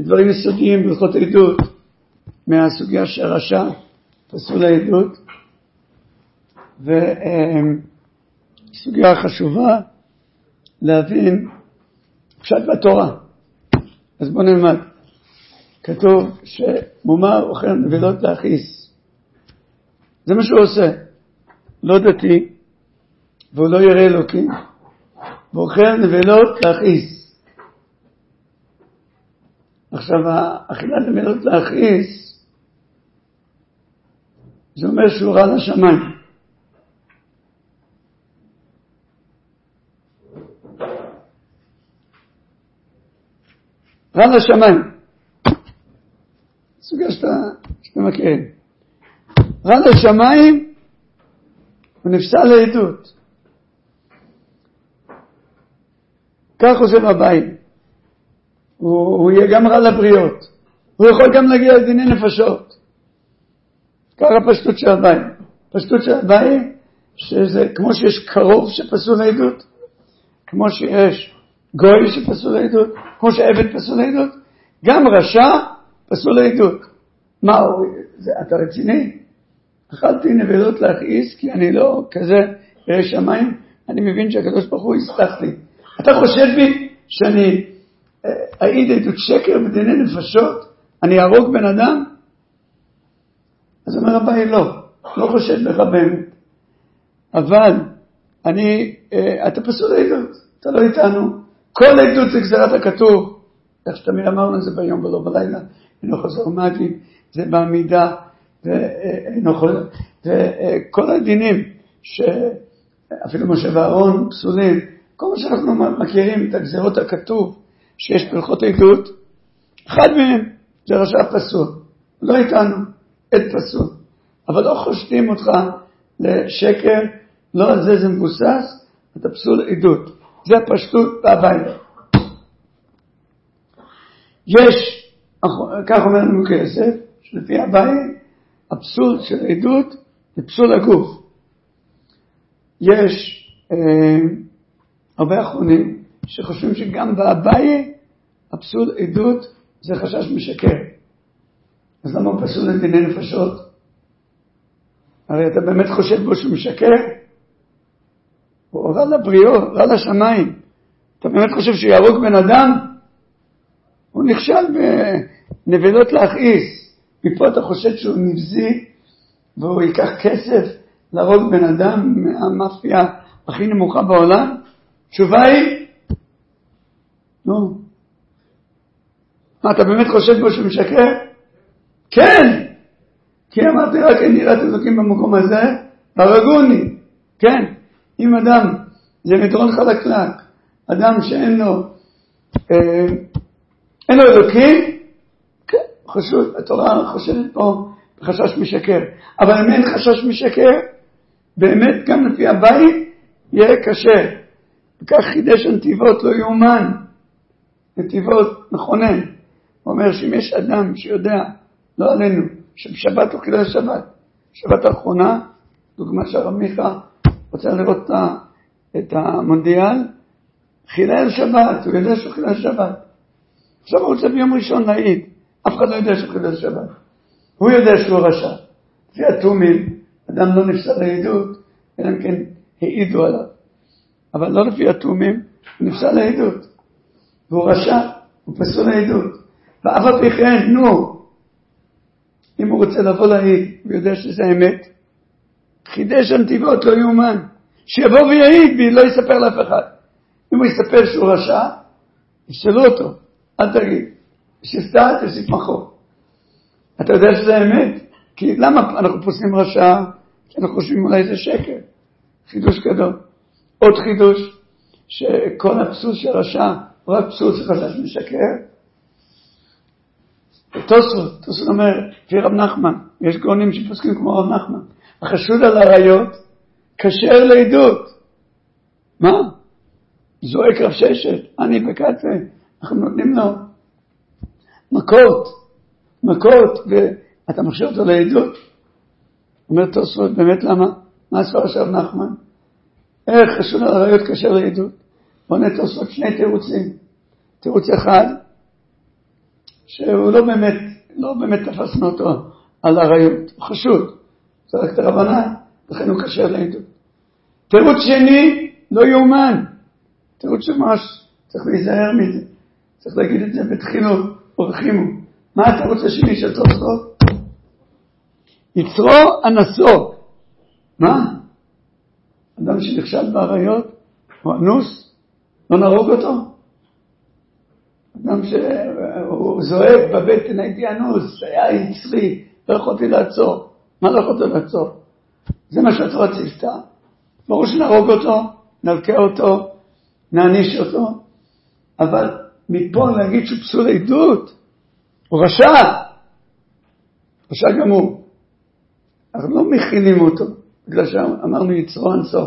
דברים יסודיים בהלכות עדות, מהסוגיה שרשע פסול העדות, וסוגיה חשובה להבין פשט בתורה. אז בואו נלמד. כתוב שמומר אוכל נבלות להכעיס. זה מה שהוא עושה. לא דתי, והוא לא ירא אלוקים, ואוכל נבלות להכעיס. עכשיו, האכילת נבלות להכעיס, זה אומר שהוא רע לשמיים. רע לשמיים. סוגיה שאתה מכירים. רע לשמיים, הוא נפסל לעדות. כך חושב הבית. הוא יהיה גם רע לבריות. הוא יכול גם להגיע לדיני נפשות. ככה פשטות של הבית. פשטות של הבית, שזה כמו שיש קרוב שפסול לעדות, כמו שיש גוי שפסול לעדות, כמו שעבד פסול לעדות, גם רשע פסול לעדות. מה, אתה רציני? אכלתי נבלות להכעיס, כי אני לא כזה ירא שמיים, אני מבין שהקדוש ברוך הוא יסלח לי. אתה חושב בי שאני אעיד עדות שקר בדיני נפשות? אני ארוג בן אדם? אז אומר רבי, לא חושד בך באמת. אבל אתה פסול לעדות, אתה לא איתנו. כל עדות זה גזירת הכתוב. איך שתמיד אמרנו את זה ביום ולא בלילה. אינו חוזר ומעטים, זה בעמידה, וכל הדינים שאפילו משה ואהרון פסולים, כל מה שאנחנו מכירים את הגזירות הכתוב שיש בהלכות עדות, אחד מהם זה רשע פסול, לא איתנו, עד פסול, אבל לא חושדים אותך לשקר, לא על זה מבוסס, אתה פסול עדות, זה הפשטות והבית. יש, כך אומר לנו כסף, שלפי הבית, הפסול של עדות זה פסול הגוף. יש הרבה אחרונים שחושבים שגם בהבית הפסול עדות זה חשש משקר. אז למה הוא פסול לדיני נפשות? הרי אתה באמת חושב בו שהוא משקר? הוא רע לבריאות, רע לשמיים. אתה באמת חושב שהוא יהרוג בן אדם? הוא נכשל בנבלות להכעיס. מפה אתה חושב שהוא נבזי והוא ייקח כסף להרוג בן אדם מהמאפיה הכי נמוכה בעולם? תשובה היא? נו. מה, אתה באמת חושב בו שהוא משקר? כן! כי אמרתי רק אין יראת אלוקים במקום הזה, הרגוני. כן. אם אדם, זה מדרון חלקלק, אדם שאין לו אלוקים, כן, חשוב, התורה חושבת פה בחשש משקר. אבל אם אין חשש משקר, באמת גם לפי הבית יהיה קשה. וכך חידש הנתיבות לא יאומן. נתיבות מכונן. הוא אומר שאם יש אדם שיודע, לא עלינו, שבשבת הוא חילל שבת. שבת האחרונה, דוגמה שהרב מיכה רוצה לראות את המונדיאל, חילל שבת, הוא יודע שהוא חילל שבת. עכשיו הוא רוצה ביום ראשון להעיד. אף אחד לא יודע שהוא חילל שבת. הוא יודע שהוא רשע. לפי התומים, אדם לא נפסל לעדות, אלא אם כן העידו עליו. אבל לא לפי התומים, הוא נפסל לעדות. והוא רשע, הוא פסול לעדות. ואף על פי כן, אם הוא רוצה לבוא להעיד, הוא יודע שזה האמת, חידש הנתיבות לא יאומן. שיבוא ויעיד בי, לא יספר לאף אחד. אם הוא יספר שהוא רשע, יפסלו אותו. אל תגיד. שסתת, יסתמכו. אתה יודע שזה האמת? כי למה אנחנו פוסלים רשע? כי אנחנו חושבים אולי זה שקר. חידוש גדול. עוד חידוש, שכל הפסול של רשע, רק פסול שחשש משקר. תוספות אומר, לפי רב נחמן, יש גאונים שפוסקים כמו רב נחמן, החשוד על הראיות, כשר לעדות. מה? זועק רב ששת, אני בקטה, אנחנו נותנים לו מכות, ואתה מחשב אותו לעדות. אומר תוספות, באמת למה? מה הספר של רב נחמן? איך חשוד על הראיות כשר לעדות? בונה תוספות שני תירוצים. תירוץ אחד, שהוא לא באמת תפסנו אותו על עריות, הוא חשוד, זה רק את הרבנה, לכן הוא קשר לעדות. תירוץ שני, לא יאומן, תירוץ שממש צריך להיזהר מזה, צריך להגיד את זה בתחילו ורחימו. מה התירוץ השני של תוספות? יצרו אנסו. מה? אדם שנכשל בעריות, הוא אנוס, לא נהרוג אותו? אדם שהוא זועק בבטן, הייתי אנוס, היה יצרי, לא יכולתי לעצור. מה לא יכולתי לעצור? זה מה שהתורה ציוותה. ברור שנהרוג אותו, נלקה אותו, נעניש אותו, אבל מפה להגיד שהוא פסול עדות, הוא רשע גמור. אנחנו לא מכילים אותו, בגלל שאמרנו יצרו אנסו.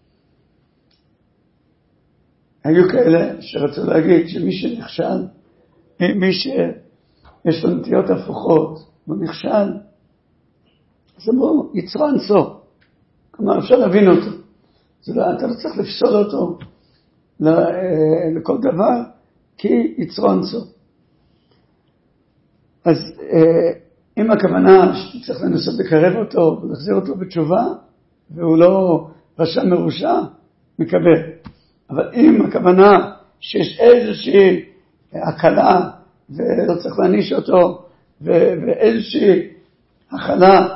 היו כאלה שרצו להגיד שמי שנכשל, מי שיש לו נטיות הפוכות, הוא נכשל, אז אמרו יצרו אנסו. כלומר אפשר להבין אותו. אתה לא צריך לפסול אותו לכל דבר, כי יצרו אנסו. אז אם הכוונה שצריך לנסות לקרב אותו ולהחזיר אותו בתשובה, והוא לא רשע מרושע, מקבל. אבל אם הכוונה שיש איזושהי הקלה ולא צריך להניש אותו, ואיזושהי הכלה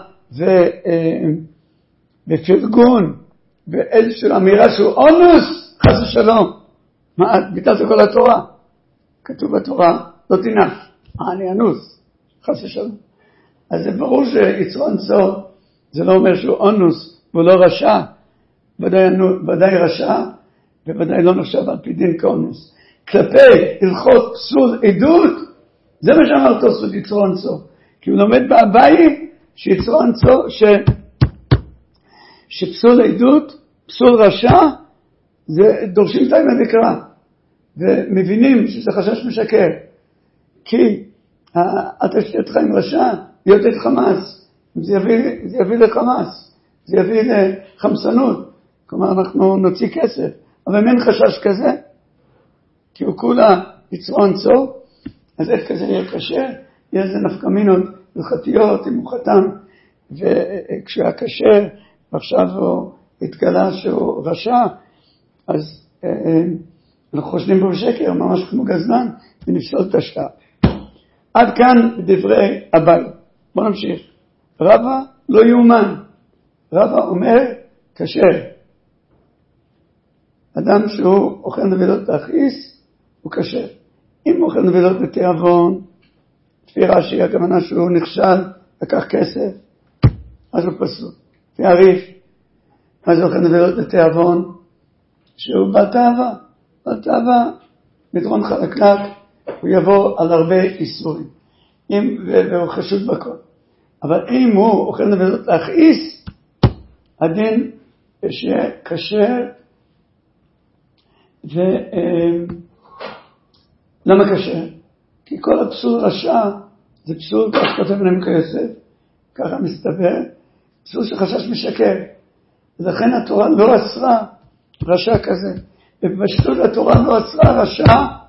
בפרגון, ואיזושהי אמירה שהוא אונוס, חס ושלום. מה, ביטלת כל התורה? כתוב בתורה, לא תינף, אני אנוס, חס ושלום. אז זה ברור שיצרו אנסו, זה לא אומר שהוא אונוס, והוא לא רשע, ודאי רשע, ובוודאי לא נחשב על פי דין כאונוס. כלפי הלכות פסול עדות, זה מה שאמר תוספות יצרו אנסו. כי הוא לומד באביי שיצרו אנסו, שפסול עדות, פסול רשע, זה דורשים תאים למקרא, ומבינים שזה חשש משקר. כי אתה שתתך עם רשע, להיות את חמאס, זה יביא לחמאס, זה יביא לחמסנות, כלומר אנחנו נוציא כסף, אבל אין חשש כזה, כי הוא כולה יצרו אנסו, אז איך כזה יהיה קשה, יהיה איזה נפקמינות הלכתיות, אם הוא חתם, וכשהיה קשה, ועכשיו הוא התגלה שהוא רשע, אז אנחנו חושדים בו בשקר, ממש כמו גזלן, ונפסול את השעה. עד כאן בדברי אביי. בואו נמשיך. רבא לא יאומן. רבא אומר כשר. אדם שהוא אוכל נבלות להכעיס, הוא כשר. אם הוא אוכל נבלות לתיאבון, לפי רש"י, הכוונה שהוא נכשל, לקח כסף, אז הוא פסול. לפי הריף, אז הוא אוכל נבלות לתיאבון, שהוא בעל תאווה, מדרון חלקלק, הוא יבוא על הרבה איסורים, והוא חשוד בכל. אבל אם הוא אוכל נבלות להכעיס, הדין שקשר, למה קשר? כי כל הפסול רשע, זה פסול, כך כותב להם כסף, ככה מסתבר, פסול שחשש משקר. ולכן התורה לא אסרה רשע כזה. ובפשטות התורה לא אסרה רשע,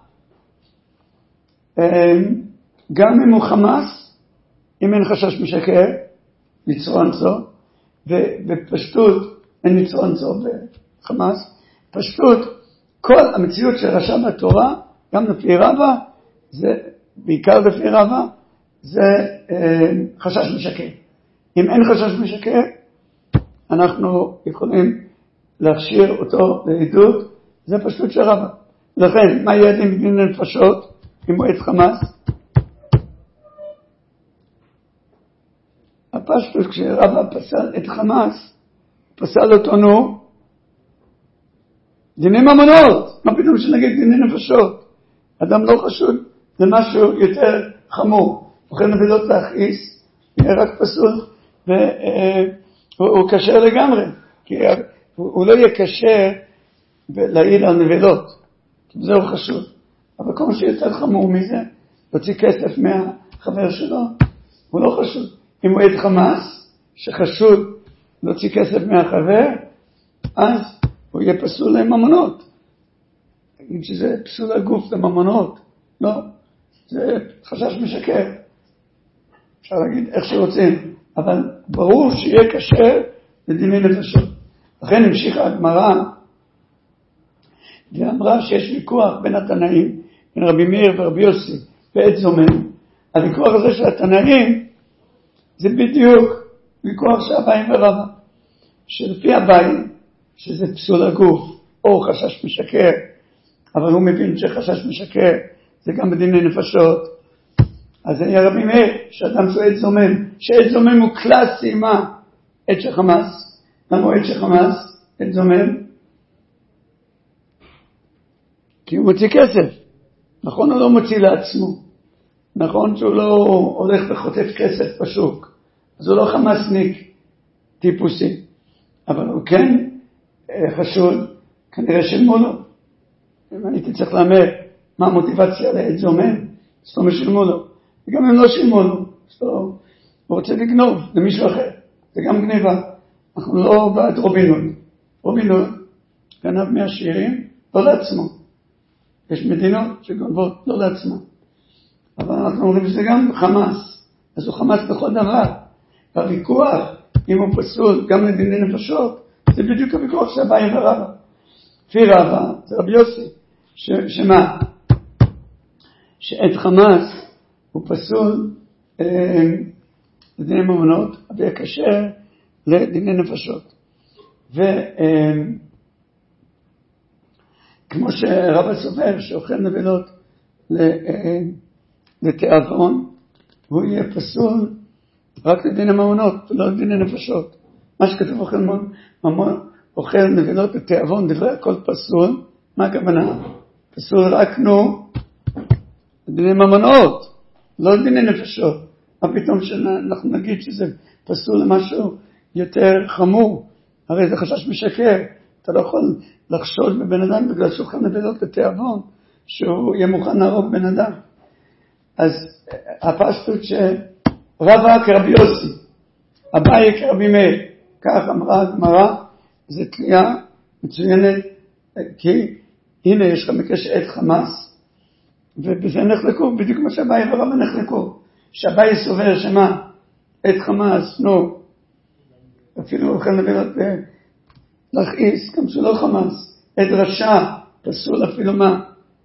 גם אם הוא חמאס, אם אין חשש משקר, יצרו אנסו, ובפשטות אין יצרו אנסו בחמאס, פשטות, כל המציאות של רשע בתורה, גם לפי רבא, זה, בעיקר לפי רבא, זה חשש משקר. אם אין חשש משקר, אנחנו יכולים להכשיר אותו לעדות, זה פשטות של רבא. לכן, מה יהיה דין בדין לנפשות, אם הוא עד חמאס? הפשטות, כשרבא פסל את חמאס, פסל אותו דיני ממונות. מה פתאום שנגיד דיני נפשות? אדם לא חשוד, זה משהו יותר חמור. אוכל נבלות להכעיס, יהיה רק פסול, והוא קשר לגמרי. כי הוא לא יהיה קשר להעיד על נבלות, כי זה הוא חשוד. אבל כל מה שיותר חמור מזה, להוציא כסף מהחבר שלו, הוא לא חשוד. אם הוא עד חמאס, שחשוד להוציא כסף מהחבר, אז הוא יהיה פסול לממונות. תגיד שזה פסול הגוף לממונות. לא. זה חשש משקר. אפשר להגיד איך שרוצים, אבל ברור שיהיה קשה לדיני נפשות. לכן המשיכה הגמרא, ואמרה שיש ויכוח בין התנאים, בין רבי מאיר ורבי יוסי ועד זומם. הוויכוח הזה של התנאים, זה בדיוק ויכוח של אביי ורבא. שלפי אביי, שזה פסול הגוף, או חשש משקר, אבל הוא מבין שחשש משקר, זה גם בדיני נפשות. אז היה רבי מאיר, שאדם שהוא עד זומם, שעד זומם הוא קלאסי, מה? עד של חמאס. למה הוא עד של חמאס? עד זומם? כי הוא מוציא כסף. נכון, הוא לא מוציא לעצמו. נכון שהוא לא הולך וחוטף כסף בשוק. אז הוא לא חמאסניק טיפוסי. אבל הוא כן חשוד, כנראה שילמו לו. אם הייתי צריך לאמר מה המוטיבציה לעד זומם, אז לא משלמו לו. וגם הם לא שילמו לו. אז הוא רוצה לגנוב למישהו אחר. זה גם גניבה. אנחנו לא בעד רובינות. רובינות גנב מהעשירים, לא לעצמו. יש מדינות שגונבות לא לעצמו. אבל אנחנו אומרים שזה גם חמאס. אז הוא חמאס בכל דבר. והוויכוח, אם הוא פסול גם לדיני נפשות, זה בדיוק הוויכוח של אביי ורבא. לפי רבא, זה רבי יוסי, שמה? שעת חמאס הוא פסול לדיני ממונות, אבל יקשר לדיני נפשות. כמו שרבא סובר שאוכל נבלות לתיאבון, הוא יהיה פסול רק לדיני ממונות ולא לדיני נפשות. מה שכתוב אוכל נבלות לתיאבון, דברי הכל פסול. מה הכוונה? פסול רק לדיני ממונות, לא לדיני נפשות. מה פתאום שאנחנו נגיד שזה פסול למשהו יותר חמור? הרי זה חשש משקר. אתה לא יכול לחשוד בבן אדם בגלל שהוא אוכל נבלות לתיאבון, שהוא יהיה מוכן להרוג בן אדם. אז הפשטות שרבא כרבי יוסי, אביי כרבי מאיר, כך אמרה הגמרא, זה תלייה מצוינת, כי הנה יש לך מקש עד חמאס, ובזה נחלקו, בדיוק כמו שאביי ורבא נחלקו. שאביי סובר שמה? עד חמאס, אפילו אוכל נבלות להכעיס, גם שלא חמאס. עד רשע, פסול אפילו מה?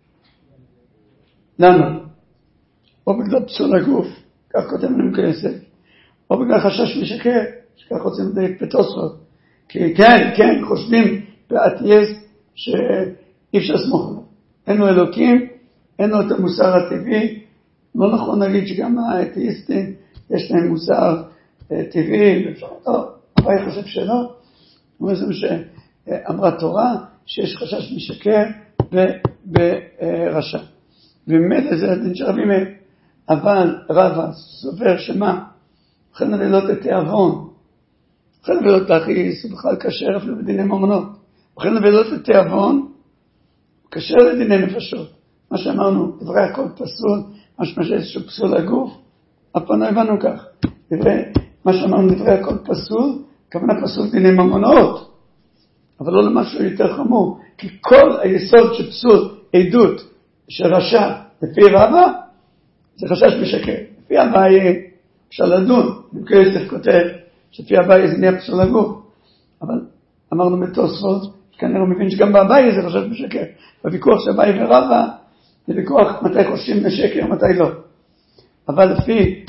למה? או בגלל פסול הגוף, כך כותב לנו כסף, או בגלל חשש משקר, שכך רוצים לדייק בתוספות. כי כן, חושבים באתייסט שאי אפשר לסמוך עליו. אין לו אלוקים, אין לו את המוסר הטבעי. לא נכון להגיד שגם האתייסטים יש להם מוסר טבעי, לא, אבל אני חושב שלא. הוא זה מה שאמרה תורה, שיש חשש משקר וברשע. ומילא זה הדין של רבי מאיר. אבל רבא סובר שמה? אוכל נבלות לתיאבון. אוכל נבלות להכעיס, הוא בכלל קשר אפילו בדיני ממונות. אוכל נבלות לתיאבון, קשר לדיני נפשות. מה שאמרנו, דברי הכל פסול, משמע שאיזשהו פסול לגוף, אף פעם לא הבנו כך. מה שאמרנו, דברי הכל פסול, כוונה פסול דיני ממונות, אבל לא למשהו יותר חמור. כי כל היסוד של פסול עדות של רשע לפי רבא, זה חשש משקר. לפי אביי אפשר לדון, כסף כותב שפי אביי זה נהיה פסול הגוף. אבל אמרנו בתוספות, כנראה הוא מבין שגם באביי זה חשש משקר. בוויכוח של אביי ורבא, זה ויכוח מתי חושבים משקר, מתי לא. אבל לפי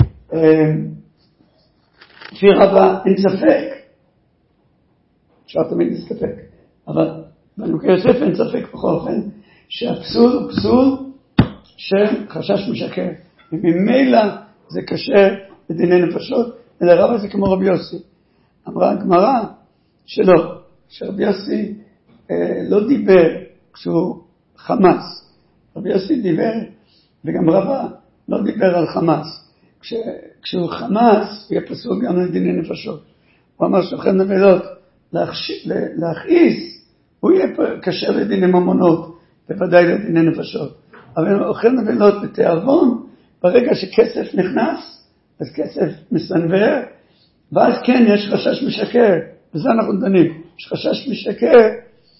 רבא אין ספק, אפשר תמיד להסתפק, אבל בנוקי יוסף אין ספק בכל אופן, שהפסול הוא פסול של חשש משקר. וממילא זה קשה לדיני נפשות, ולרבא זה כמו רבי יוסי. אמרה הגמרא שלא, שרבי יוסי לא דיבר כשהוא חמאס. רבי יוסי דיבר, וגם רבא לא דיבר על חמאס. כשהוא חמאס, יהיה פסול גם לדיני נפשות. הוא אמר שאוכל נבלות להכעיס, הוא יהיה קשה לדיני ממונות, בוודאי לדיני נפשות. אבל אוכל נבלות לתיאבון, ברגע שכסף נכנס, אז כסף מסנבר, ואז כן יש חשש משקר, וזה אנחנו דנים. יש חשש משקר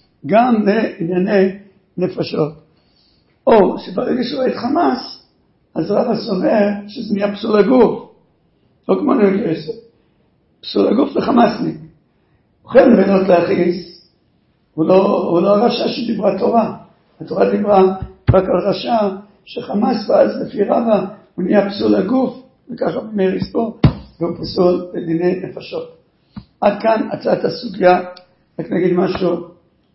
גם לענייני נפשות. או שברגע שהוא עד חמאס, אז רבא סובר שזה נהיה פסול הגוף, לא כמו נהג יסוד. פסול הגוף זה חמאסניק. אוכל נבלות להכעיס, הוא לא הרשע שדיברה תורה. התורה דיברה רק על רשע שחמאס, ואז לפי רבא הוא נהיה פסול הגוף, וככה במאיר יספור, והוא פסול לדיני נפשות. עד כאן הצעת הסוגיה. רק נגיד משהו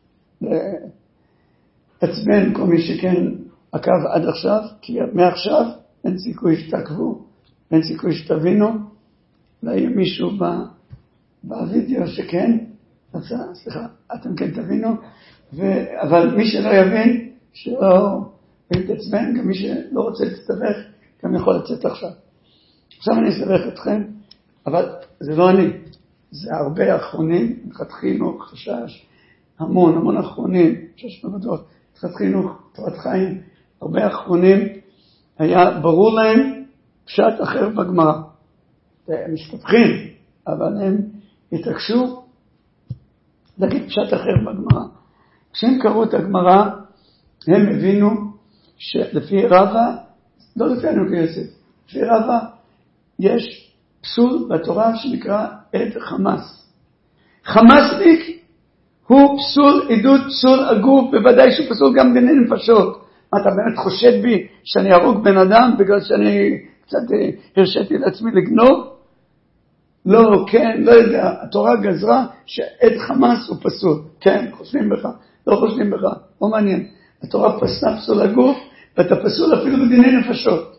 לעצבן כל מי שכן עקב עד עכשיו, כי מעכשיו אין סיכוי שתעקבו, אין סיכוי שתבינו. אולי מישהו בווידאו שכן, סליחה, אתם כן תבינו, אבל מי שלא יבין, שלא יתעצבן, גם מי שלא רוצה להסתבך, גם יכול לצאת עכשיו. עכשיו אני אסתבך אתכם, אבל זה לא אני, זה הרבה אחרונים, תחת חינוך, חשש, המון אחרונים, שש מבדות, תחת חינוך, תורת חיים, הרבה אחרונים, היה ברור להם פשט אחר בגמרא. הם משתפכים, אבל הם התעקשו להגיד פשט אחר בגמרא. כשהם קראו את הגמרא, הם הבינו שלפי רבא, לא לפי הנהג יוסף, לפי רבא יש פסול בתורה שנקרא עד חמאס. חמאסניק הוא פסול עדות, פסול הגוף, בוודאי שהוא פסול גם דיני נפשות. מה, אתה באמת חושד בי שאני ארוג בן אדם בגלל שאני קצת הרשיתי לעצמי לגנוב? לא, כן, לא יודע. התורה גזרה שעד חמאס הוא פסול. כן, חושבים בך, לא חושבים בך, לא מעניין. התורה פסלה פסול הגוף, ואתה פסול אפילו בדיני נפשות.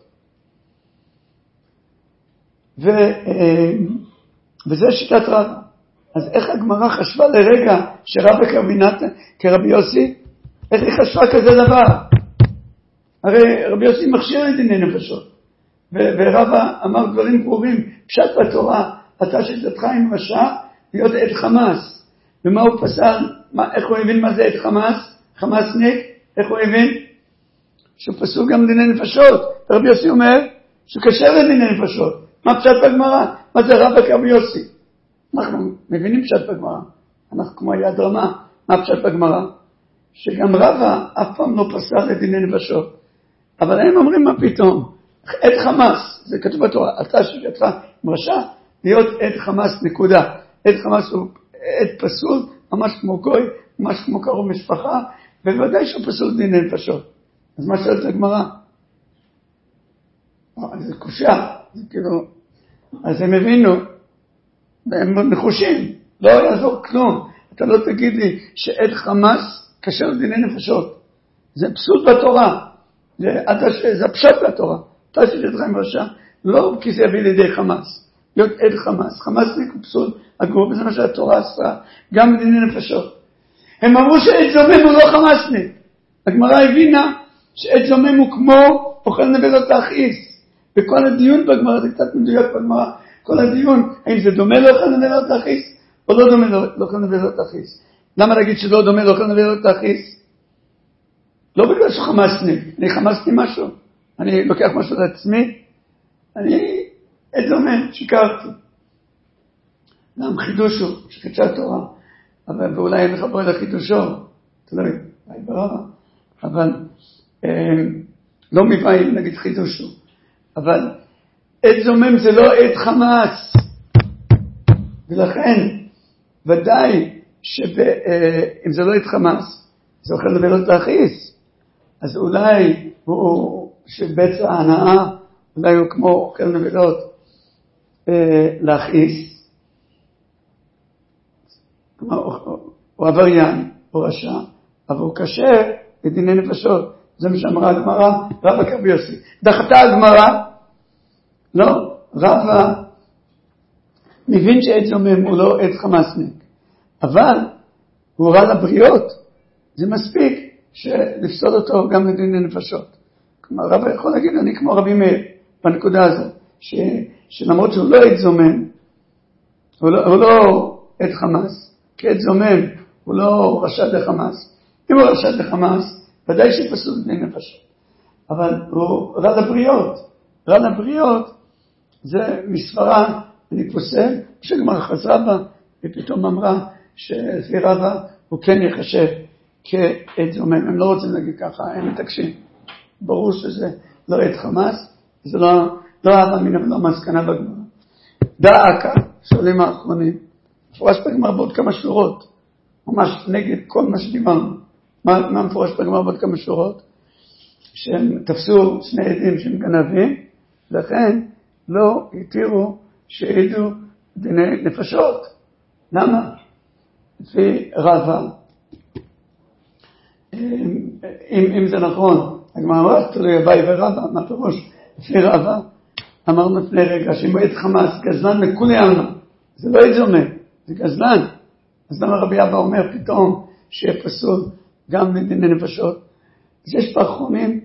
וזה שיטת רבא. אז איך הגמרא חשבה לרגע שרבא כרבי יוסי? איך היא חשבה כזה דבר? הרי רבי יוסי מכשיר לדיני נפשות. ורבא אמר דברים ברורים, פשט בתורה, אתה שיטתך עם רשע, להיות עד חמאס. ומה הוא פסל? איך הוא הבין מה זה עד חמאס? חמאסניק, איך הוא הבין? שהוא פסול גם דיני נפשות. רבי יוסי אומר שהוא קשר לדיני נפשות. מה פשט בגמרא? מה זה רבא כרבי יוסי? אנחנו מבינים פשט בגמרא. אנחנו כמו יד רמה. מה פשט בגמרא? שגם רבא אף פעם לא פסל לדיני נפשות. אבל הם אומרים מה פתאום? עד חמאס, זה כתוב בתורה, אתה שיטתך עם רשע, להיות עד חמאס נקודה. עד חמאס הוא עד פסול, ממש כמו גוי, ממש כמו קרוב משפחה, ובוודאי שהוא פסול דיני נפשות. אז מה שואלת הגמרא? זה קושה, זה כאילו, אז הם הבינו, והם נחושים, לא יעזור כלום. אתה לא תגיד לי שעד חמאס קשר דיני נפשות. זה פסול בתורה, זה הפשט בתורה. אתה שיטתך עם רשע, לא כי זה יביא לידי חמאס, להיות עד חמאס. חמאסניק הוא פסול הגור, וזה מה שהתורה עשתה, גם בדיני נפשות. הם אמרו שעד זומם הוא לא חמאסניק. הגמרא הבינה שעד זומם הוא כמו אוכל נבלות להכעיס. וכל הדיון בגמרא, זה קצת מדויק בגמרא, כל הדיון, האם זה דומה לאוכל נבלות להכעיס, או לא דומה לאוכל נבלות להכעיס. למה להגיד שלא דומה לאוכל נבלות להכעיס? לא בגלל שחמאסניק, אני חמאסתי משהו. אני לוקח משהו לעצמי, אני עד זומם, שיקרתי. גם חידושו, שחידשה תורה, ואולי אין לך בו אלא חידושו, תלוי, אבל לא מבעי נגיד חידושו. אבל עד זומם זה לא עד חמאס, ולכן ודאי שאם זה לא עד חמאס, זה אוכל נבלות להכעיס, אז אולי הוא שבצע ההנאה, אולי הוא כמו אוכל נבלות להכעיס, הוא עבריין, הוא רשע, אבל הוא קשר לדיני נפשות. זה מה שאמרה הגמרא, רבא כרבי יוסי. דחתה הגמרא, לא, רבא מבין שעד זומם הוא לא עד חמאסניק, אבל הוא רע לבריות, זה מספיק לפסול אותו גם לדיני נפשות. כלומר, רבא יכול להגיד, אני כמו רבי מאיר, בנקודה הזאת, שלמרות שהוא לא עד זומם, הוא לא עד חמאס, כי עד זומם הוא לא רשע לחמאס. אם הוא רשע לחמאס, ודאי שפסול לדיני נפשות. אבל הוא רע לבריות. רע לבריות זה מספרה, אני פוסל, שגמרא חזרה בה, ופתאום אמרה שלפי רבא הוא כן יחשב כעד זומם. הם לא רוצים להגיד ככה, הם מתעקשים. ברור שזה לא עת חמאס, זה לא אהבה מן ולא מסקנה בגמרא. דאקה, שואלים האחרונים, מפורש בגמרא בעוד כמה שורות, ממש נגד כל מה שדיברנו. מה מפורש בגמרא בעוד כמה שורות? שהם תפסו שני עדים שהם גנבים, לכן לא התירו שהעידו דיני נפשות. למה? לפי רבא, אם זה נכון, הגמרא אמרה, תלוי אביי ורבא, מה פירוש? לפי רבא, אמרנו לפני רגע, שאם עד חמאס גזלן לכולי עלמא, זה לא עד זומם, זה גזלן. אז למה רבי אבא אומר פתאום שיהיה פסול גם לדיני נפשות? אז יש באחרונים,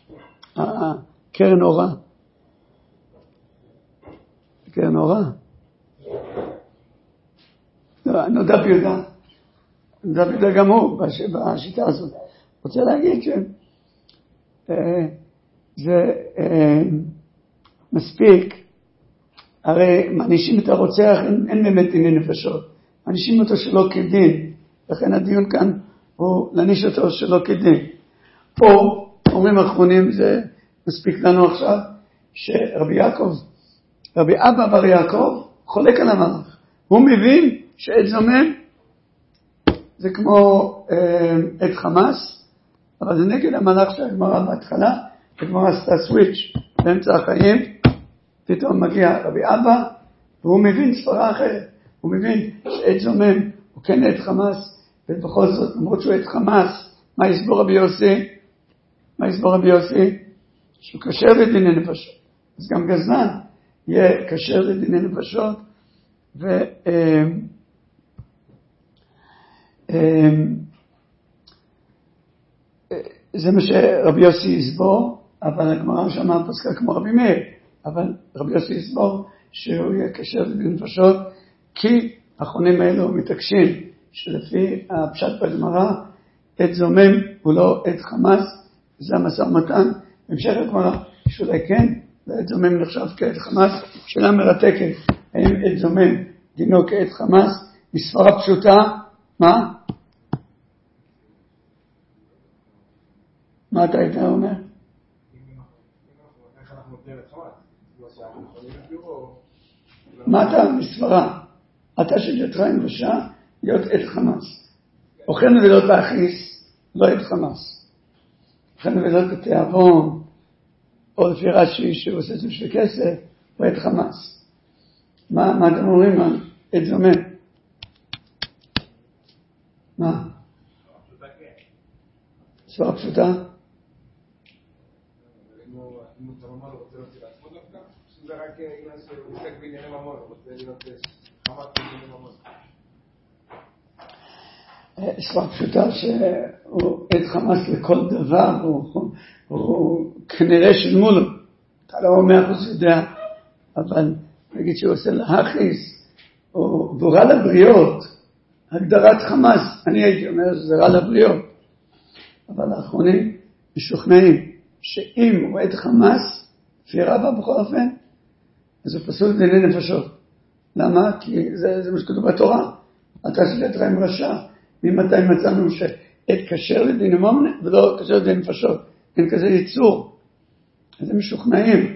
קרן אורה. קרן אורה. נודע ביהודה. נודע ביהודה גם הוא בשיטה הזאת. רוצה להגיד שזה מספיק, הרי מענישים את הרוצח, אין באמת דיני נפשות. מענישים אותו שלא כדין. לכן הדיון כאן הוא להעניש אותו שלא כדין. פה, אומרים האחרונים, זה מספיק לנו עכשיו, רבי אבא בר יעקב חולק על המלאך. הוא מבין שעד זומם זה כמו עד חמאס, אבל זה נגד המלאך של הגמרא בהתחלה, הגמרא עשתה סוויץ' באמצע החיים, פתאום מגיע רבי אבא, והוא מבין סברה אחרת. הוא מבין שעד זומם הוא כן עד חמאס, ובכל זאת, למרות שהוא עד חמאס, מה יסבור רבי יוסי? שהוא כשר לדיני נפשות. אז גם גזלן יהיה כשר לדיני נפשות, וזה מה שרבי יוסי יסבור, אבל הגמרא שמה פסקה כמו רבי מאיר, אבל רבי יוסי יסבור שהוא יהיה כשר לדיני נפשות, כי האחרונים האלו מתעקשים שלפי הפשט בגמרא, עד זומם הוא לא עד חמאס, זה המשא ומתן. בהמשך הגמרא, שאולי כן, ועד זומם נחשב כעד חמאס, שאלה מרתקת, האם עד זומם דינו כעד חמאס, מספרה פשוטה, מה? מה אתה היית אומר? מה אתה מספרה? אתה שג'תך עם רשע, להיות עד חמאס. אוכל נבלות להכניס, לא עד חמאס. אוכל נבלות בתיאבון, או לפי רש"י שהוא עושה את זה של כסף, הוא עד חמאס. מה אתם אומרים על עד זומם? מה? סברה פשוטה? אם אתה ממש רוצה להוציא לעצמו דווקא, שזה רק עניין שהוא עוסק בענייני ממון, הוא רוצה להיות חמאס בענייני ממון. סברה פשוטה שהוא עד חמאס לכל דבר, הוא כנראה שילמו לו. אתה לא 100% יודע, אבל נגיד שהוא עושה להכניס, הוא רע לבריות, הגדרת חמאס, אני הייתי אומר שזה רע לבריות. אבל האחרונים משוכנעים שאם הוא עד חמאס, לפי רבא בכל אופן, אז הוא פסול דיני נפשות. למה? כי זה מה שכתוב בתורה. אתה שג'תך עם רשע. ממתי מצאנו שעד כשר לדיני ממון ולא כשר לדיני נפשות. אין כזה ייצור. אז הם משוכנעים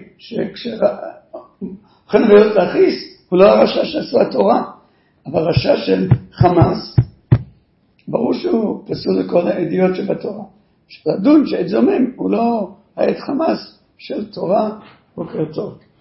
אוכל נבלות להכניס, הוא לא הרשע שעשו התורה, אבל רשע של חמאס, ברור שהוא פסול לכל העדיות שבתורה. לדון שעד זומם הוא לא העד חמאס של תורה. בוקר טוב.